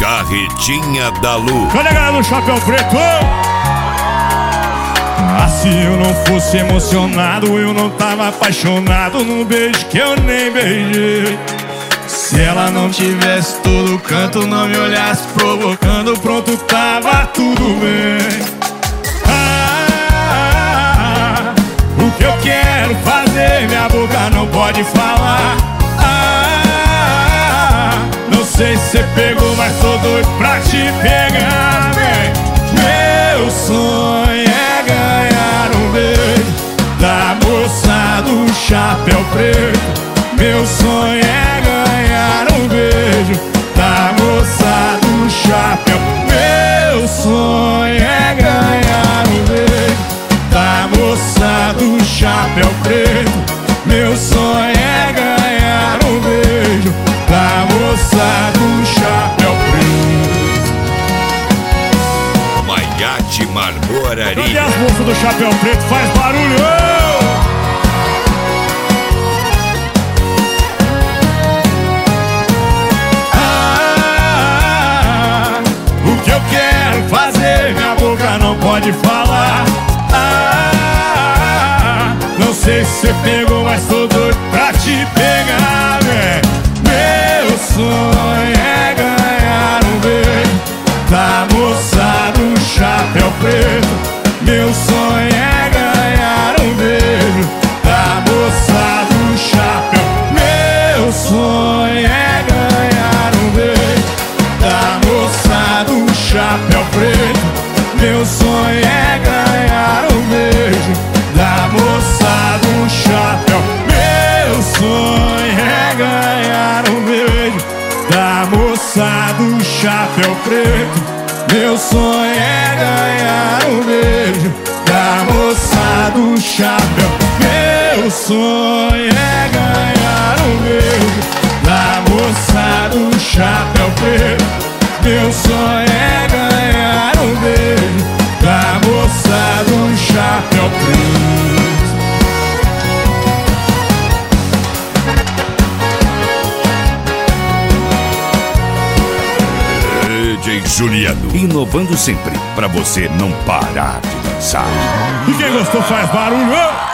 Carretinha da Lu. Cadê a galera do Chapéu Preto? Ah, se eu não fosse emocionado, eu não tava apaixonado num beijo que eu nem beijei. Se ela não tivesse todo canto, não me olhasse provocando, pronto, tava tudo bem. O que eu quero fazer, minha boca não pode falar. Não sei se você pegou, mas tô doido pra te pegar, vem. Meu sonho é ganhar um beijo da moça do Chapéu Preto. Meu sonho é ganhar um beijo da moça do chapéu. Meu sonho é ganhar um beijo da moça do Chapéu Preto. Meu sonho é ganhar um beijo da moça do Chapéu Preto. Maiate Marmoraria. Cadê as moças do Chapéu Preto? Faz barulho! Minha boca não pode falar. Não sei se você pegou, mas tô doido pra te pegar, véi. Meu sonho é ganhar um beijo da moça do Chapéu Preto. Meu sonho é ganhar um beijo da moça do chapéu. Meu sonho é ganhar um beijo da moça do Chapéu Preto. Meu sonho é ganhar um beijo da moça do chapéu. Meu sonho é ganhar um beijo da moça do Chapéu Preto. Meu sonho é ganhar um beijo da moça do chapéu. Meu sonho é ganhar um beijo da moça do Chapéu Preto. Meu sonho é ganhar um beijo da moça do Chapéu Preto. DJ Juliano, inovando sempre pra você não parar de dançar. E quem gostou faz barulho!